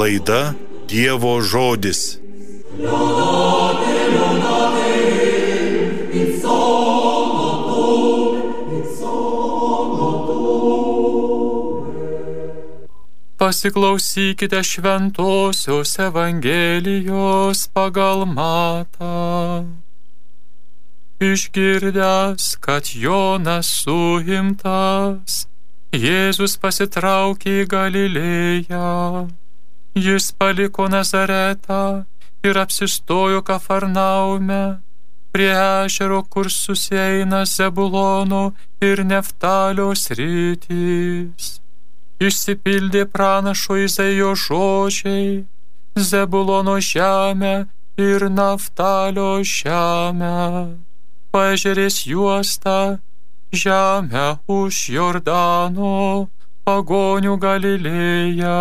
Laida Dievo žodis. Pasiklausykite šventosios Evangelijos pagal Matą. Išgirdęs, kad Jonas suimtas, Jėzus pasitraukė į Galilėją. Jis paliko Nazaretą ir apsistojo Kafarnaume, prie ežero, kur susieina Zebulono ir Neftalio sritys. Išsipildė pranašo Izaijo žodžiai: Zebulono žemę ir Naftalio žemę, paežerės juostą, žemę už Jordano, pagonių Galilėją.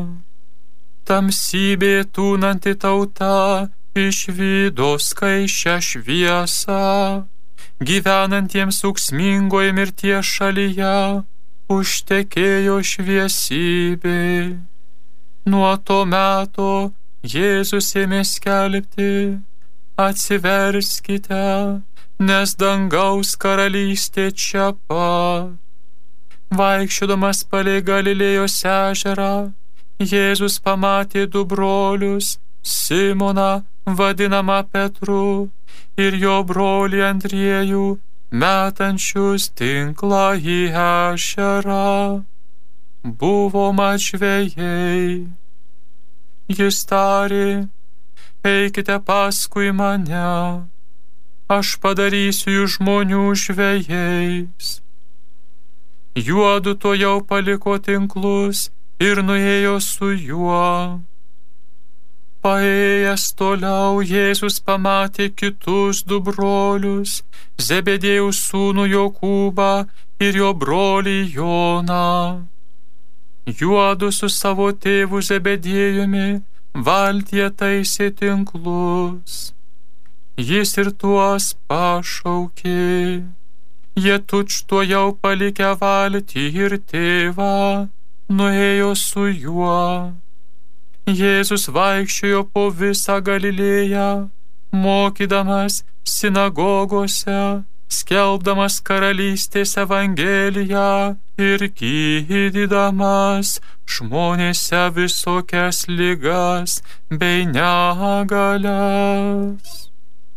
Tamsybė tūnanti tauta išvydo skaisčią šviesą, gyvenantiems ūksmingoje mirties šalyje užtekėjo šviesybė. Nuo to meto Jėzus ėmė skelbti: atsiverskite, nes dangaus karalystė čia pat. Vaikščiodamas palei Galilėjos ežerą, Jėzus pamatė du brolius, Simoną, vadinamą Petru, ir jo brolį Andriejų, metančius tinklą į ežerą. Buvo mat žvejai. Jis tarė: eikite paskui mane, aš padarysiu jus žmonių žvejais. Juodu tuojau paliko tinklus ir nuėjo su juo. Paėjęs toliau, Jėzus pamatė kitus du brolius, Zebedėjaus sūnų Jokūbą ir jo brolį Joną. Juodu su savo tėvu Zebedėjumi valtyje taisė tinklus. Jis ir tuos pašaukė. Jie tučtuojau palikę valtį ir tėvą nuėjo su juo. Jėzus vaikščiojo po visą Galilėją, mokydamas sinagogose, skelbdamas karalystės evangeliją ir gydydamas žmonėse visokias ligas bei negalias.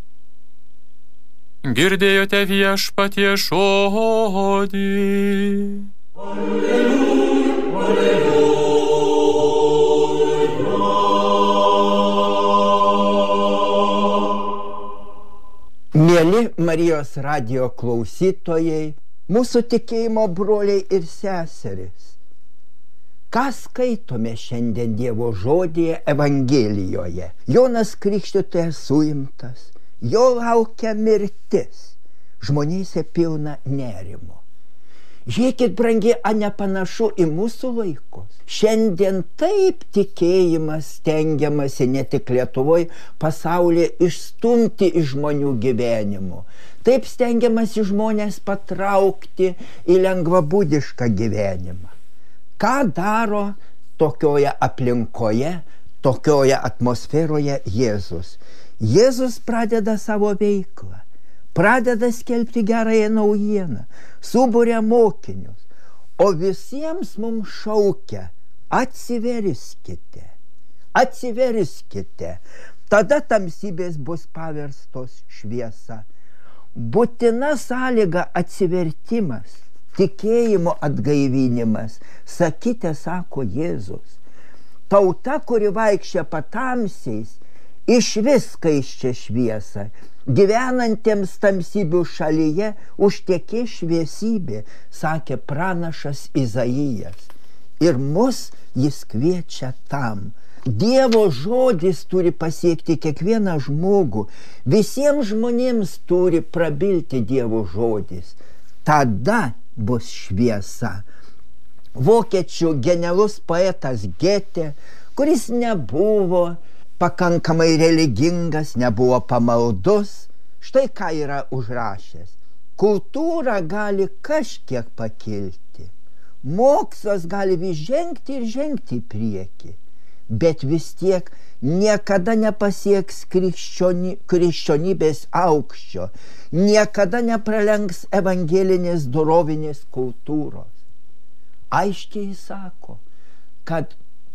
Girdėjote Viešpaties žodį. Alleluja, alleluja. Mieli Marijos radijo klausytojai, mūsų tikėjimo broliai ir seserys, ką skaitome šiandien Dievo žodyje Evangelijoje? Jonas Krikštytojas suimtas, jo laukia mirtis, žmonėse pilna nerimo. Žiūrėkit, brangi, nepanašu į mūsų laikus. Šiandien taip tikėjimas stengiamasi ne tik Lietuvoje, pasaulyje išstumti iš žmonių gyvenimo. Taip stengiamasi žmonės patraukti į lengvabūdišką gyvenimą. Ką daro tokioje aplinkoje, tokioje atmosferoje Jėzus? Jėzus pradeda savo veiklą, pradeda skelbti gerąją naujieną, suburia mokinius, o visiems mums šaukia: atsiverskite, atsiverskite, tada tamsybės bus paverstos šviesa. Būtina sąlyga atsivertimas, tikėjimo atgaivinimas, sakite, sako Jėzus. Tauta, kuri vaikščia patamsiais, išvis skaisčia šviesą, gyvenantiems tamsybių šalyje užtekė šviesybė, sakė pranašas Izaijas. Ir mus jis kviečia tam. Dievo žodis turi pasiekti kiekvieną žmogų. Visiems žmonėms turi prabilti Dievo žodis. Tada bus šviesa. Vokiečių genialus poetas Getė, kuris nebuvo pakankamai religingas, nebuvo pamaldus, štai ką yra užrašęs: kultūra gali kažkiek pakilti, mokslas gali vis žengti ir žengti į priekį, bet vis tiek niekada nepasieks krikščionybės aukščio, niekada nepralenks evangelinės dorovinės kultūros. Aiškiai sako, kad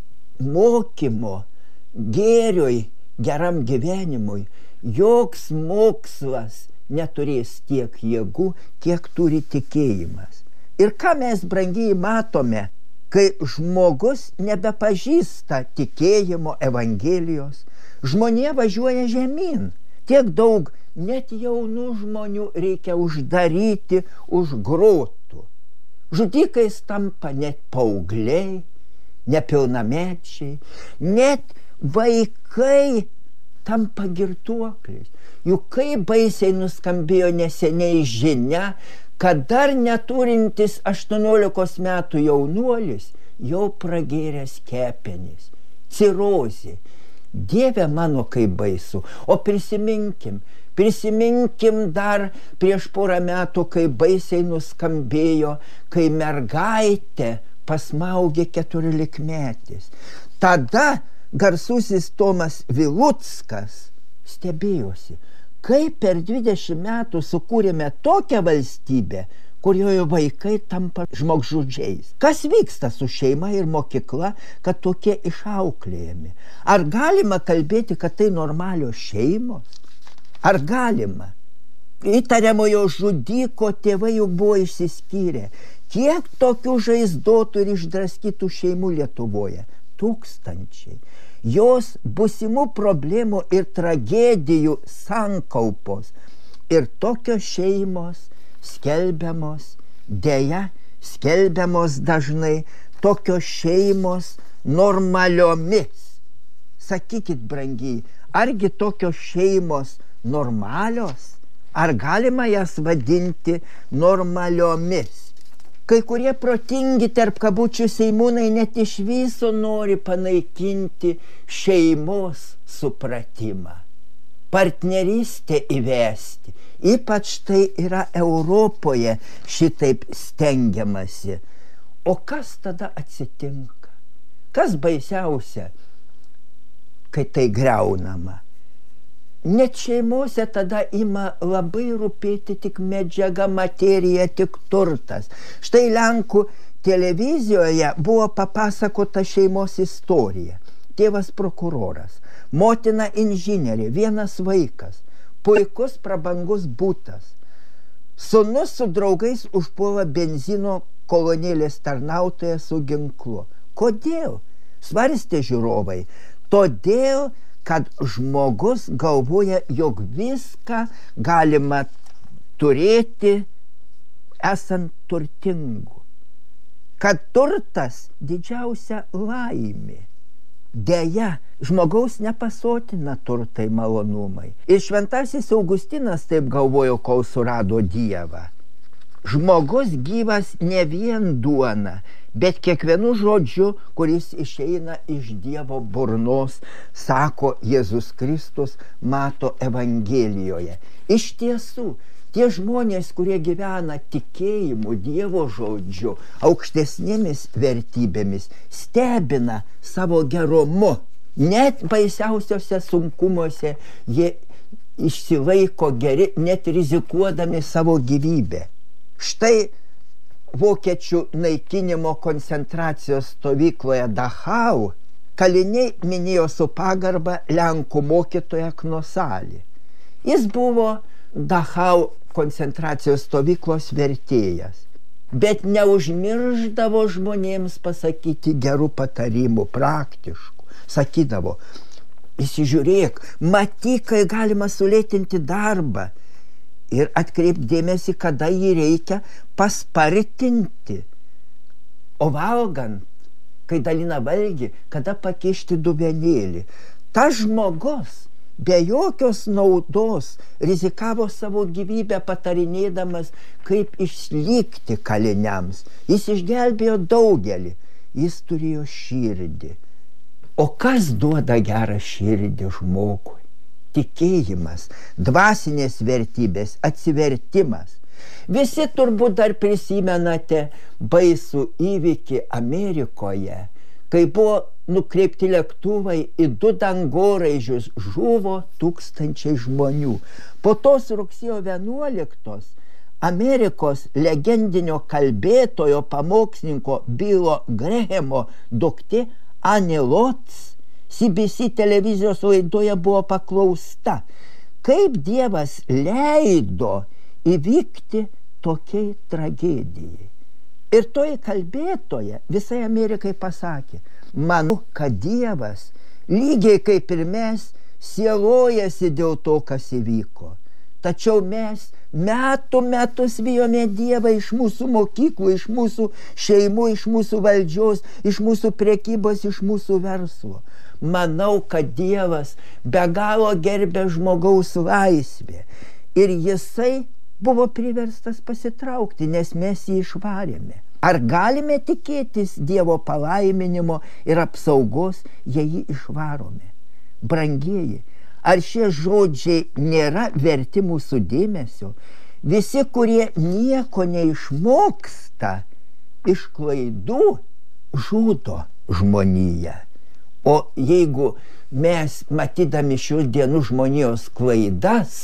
mokymo gėriui, geram gyvenimui, joks mokslas neturės tiek jėgų, kiek turi tikėjimas. Ir ką mes, brangiai, matome, kai žmogus nebepažįsta tikėjimo evangelijos, žmonė važiuoja žemyn. Tiek daug net jaunų žmonių reikia uždaryti už grotų. Žudikais tampa net paaugliai, nepilnamečiai, net vaikai tampa girtuokliais. Juk kaip baisiai nuskambėjo neseniai žinia, kad dar neturintis 18 metų jaunuolis jau pragėręs kepenis, cirozė. Dieve mano, kaip baisu. O prisiminkim dar prieš porą metų, kai baisiai nuskambėjo, kai mergaitė pasmaugė 14-metis. Tada garsusis Tomas Viluckas stebėjosi, kaip per 20 metų sukūrėme tokią valstybę, kurioje vaikai tampa žmogžudžiais. Kas vyksta su šeima ir mokykla, kad tokie išauklėjami? Ar galima kalbėti, kad tai normalios šeimos? Ar galima? Įtariamojo žudiko tėvai juk buvo išsiskyrę. Kiek tokių žaizdotų ir išdraskytų šeimų Lietuvoje? Tūkstančiai. Jos būsimų problemų ir tragedijų sankaupos. Ir tokios šeimos skelbiamos, deja, skelbiamos dažnai, tokios šeimos normaliomis. Sakykit, brangiai, argi tokios šeimos normalios? Ar galima jas vadinti normaliomis? Kai kurie protingi tarp kabučių seimūnai net iš viso nori panaikinti šeimos supratimą, partnerystę įvesti. Ypač tai yra Europoje šitaip stengiamasi. O kas tada atsitinka? Kas baisiausia, kai tai griaunama? Net šeimose tada ima labai rūpėti tik medžiaga, materija, tik turtas. Štai Lenkų televizijoje buvo papasakota šeimos istorija. Tėvas prokuroras, motina inžinierė, vienas vaikas, puikus prabangus butas. Sūnus su draugais užpuola benzino kolonėlės tarnautoją su ginklu. Kodėl? Svarstė žiūrovai. Todėl, kad žmogus galvoja, jog viską galima turėti esant turtingu. Kad turtas didžiausia laimė. Deja, žmogaus nepasotina turtai malonumai. Ir šventasis Augustinas taip galvojo, kol surado Dievą. Žmogus gyvas ne vien duona, bet kiekvienu žodžiu, kuris išeina iš Dievo burnos, sako Jėzus Kristus, mato Evangelijoje. Iš tiesų, tie žmonės, kurie gyvena tikėjimu, Dievo žodžiu, aukštesnėmis vertybėmis, stebina savo gerumu. Net baisiausiose sunkumuose jie išsilaiko geri, net rizikuodami savo gyvybę. Štai vokiečių naikinimo koncentracijos stovykloje Dachau kaliniai minėjo su pagarba Lenkų mokytoją Knosalį. Jis buvo Dachau koncentracijos stovyklos vertėjas, bet neužmirždavo žmonėms pasakyti gerų patarimų, praktiškų. Sakydavo, įsižiūrėk, matyk, kai galima sulėtinti darbą ir atkreipti dėmesį, kada jį reikia paspartinti. O valgant, kai dalina valgį, kada pakišti dubenėlį. Tas žmogus be jokios naudos rizikavo savo gyvybę patarinėdamas, kaip išlikti kaliniams. Jis išgelbėjo daugelį. Jis turėjo širdį. O kas duoda gerą širdį žmogui? Tikėjimas, dvasinės vertybės, atsivertimas. Visi turbūt dar prisimenate baisų įvykį Amerikoje, kai buvo nukreipti lėktuvai į 2 dangoraižius, žuvo tūkstančiai žmonių. Po tos rugsėjo 11 Amerikos legendinio kalbėtojo pamokslininko Bilo Grahamo duktė Annie Lotz CBC televizijos laidoje buvo paklausta, kaip Dievas leido įvykti tokiai tragedijai. Ir toji kalbėtoja visai Amerikai pasakė, manau, kad Dievas, lygiai kaip ir mes, sielojasi dėl to, kas įvyko. Tačiau mes metus bijome Dievą iš mūsų mokyklų, iš mūsų šeimų, iš mūsų valdžios, iš mūsų prekybos, iš mūsų verslo. Manau, kad Dievas be galo gerbė žmogaus laisvę ir jisai buvo priverstas pasitraukti, nes mes jį išvarėme. Ar galime tikėtis Dievo palaiminimo ir apsaugos, jei jį išvarome? Brangieji, ar šie žodžiai nėra verti mūsų dėmesio? Visi, kurie nieko neišmoksta iš klaidų, žudo žmoniją. O jeigu mes, matydami šių dienų žmonijos klaidas,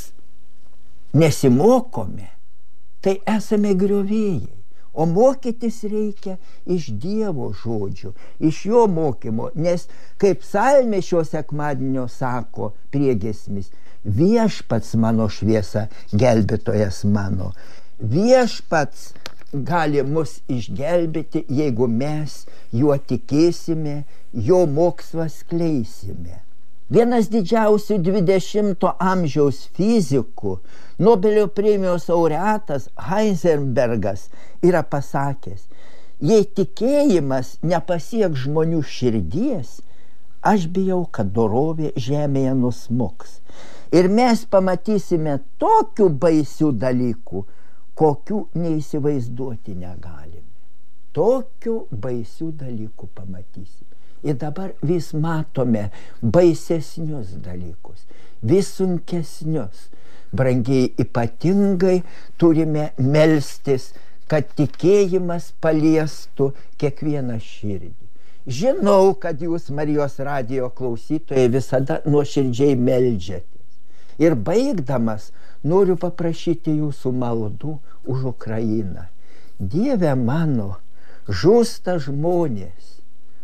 nesimokome, tai esame griovėjai. O mokytis reikia iš Dievo žodžių, iš jo mokymo, nes kaip psalmė šio sekmadienio sako priegiesmis, viešpats mano šviesa, gelbėtojas mano. Viešpats gali mus išgelbėti, jeigu mes juo tikėsime, jo mokslą skleisime. Vienas didžiausių 20 amžiaus fizikų, Nobelio premijos laureatas Heisenbergas yra pasakęs, jei tikėjimas nepasieks žmonių širdies, aš bijau, kad dorovė žemėje nusmuks. Ir mes pamatysime tokių baisių dalykų, kokių neįsivaizduoti negalime. Tokių baisių dalykų pamatysime. Ir dabar vis matome baisesnius dalykus, vis sunkesnius. Brangiai, ypatingai turime melstis, kad tikėjimas paliestų kiekvieną širdį. Žinau, kad jūs, Marijos radijo klausytojai, visada nuoširdžiai meldžiatės. Ir baigdamas noriu paprašyti jūsų maldų už Ukrainą. Dieve mano, žūsta žmonės,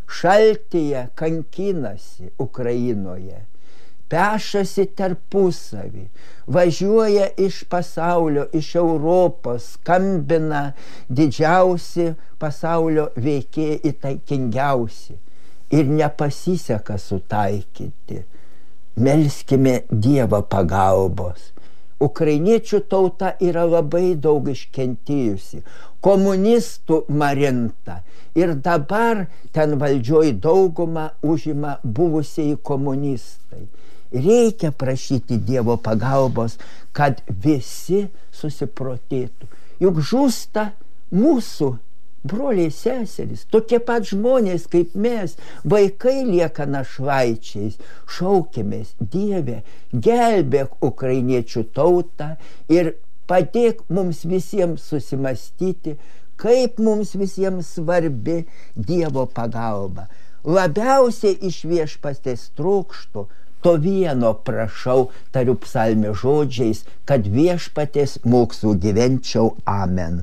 šaltyje kankinasi Ukrainoje, pešasi tarpusavį, važiuoja iš pasaulio, iš Europos, skambina didžiausi pasaulio veikėjai, įtaikingiausi ir nepasiseka sutaikyti. Melskime Dievą pagalbos. Ukrainiečių tauta yra labai daug iškentėjusi, komunistų marinta ir dabar ten valdžioj daugumą užima buvusieji komunistai. Reikia prašyti Dievo pagalbos, kad visi susiprotėtų. Juk žūsta mūsų broliai seserys, tokie pat žmonės kaip mes, vaikai lieka našlaičiais. Šaukimės, Dieve, gelbėk ukrainiečių tautą ir padėk mums visiems susimastyti, kaip mums visiems svarbi Dievo pagalba. Labiausiai iš viešpaties trokštu, to vieno prašau, tariu psalmės žodžiais, kad viešpaties mokslų gyvenčiau. Amen.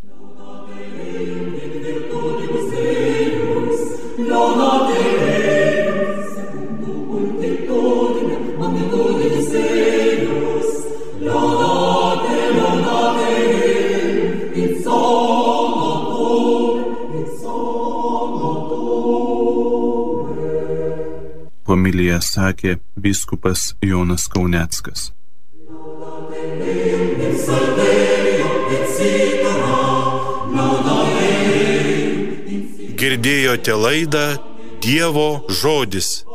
Homiliją sakė vyskupas Jonas Kauneckas. Girdėjote laidą Dievo žodis.